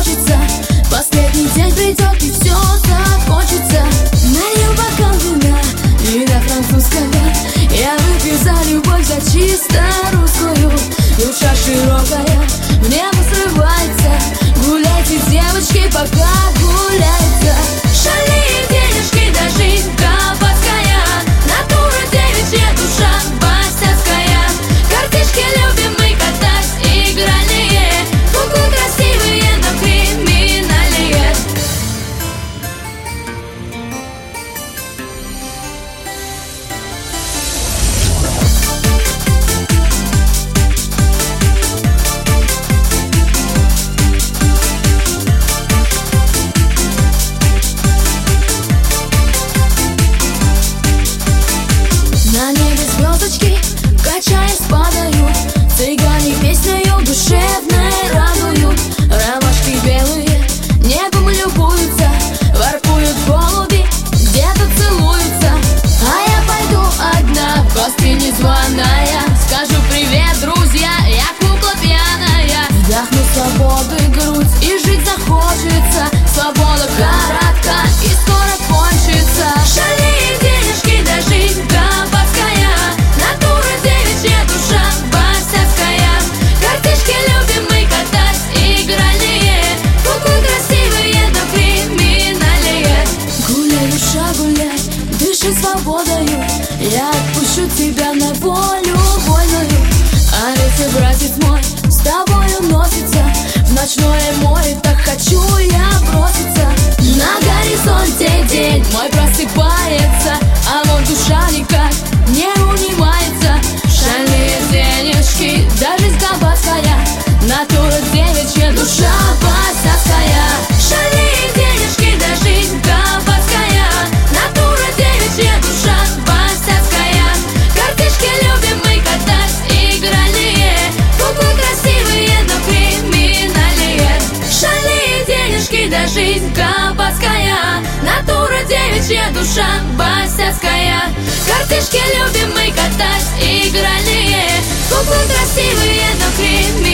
хочется. Последний день придет и все закончится. Налью бокал вина, вина французского. Я выпью за любовь, за чисто русскую. Душа широкая, в небо срывается. Гуляйте, девочки, пока гуляется. Шальные денежки, да жизнь кабацкая. Натура девичья, душа басяцкая. Картишки любим мы катать, игральные. Куклы красивые, но криминальные. На небе звездочки, качаясь, падают. Цыгане песнею душевной радуют. Ромашки белые небом любуются. Воркуют голуби, где-то целуются. А я пойду одна, в гости незваная. Скажу привет, друзья, я кукла пьяная. Вдохну свободы грудь и жить захочется. Свобода коротка и скоро кончится. Шальные денежки, да жизнь кабацкая. Натура девичья, душа басяцкая. Картишки любим мы катать, игральные. Куклы красивые, но криминальные. Гуляй, душа, гуляй, дыши свободою. Я отпущу тебя на волю вольную. А ветер, братец мой, с тобою носится. В ночное море так хочу я броситься. На горизонте день мой просыпается, а вот душа никак не унимается. Шальные денежки, да жизнь кабацкая. Натура девичья, душа басяцкая. Шальные денежки, да жизнь кабацкая. Натура девичья, душа басяцкая. Картишки любим мы катать, игральные. Куклы красивые, но криминальные. Шальные денежки, да жизнь кабацкая. Натура девичья, душа басяцкая. Картишки любим мы катать, игральные. Куклы красивые, но криминальные.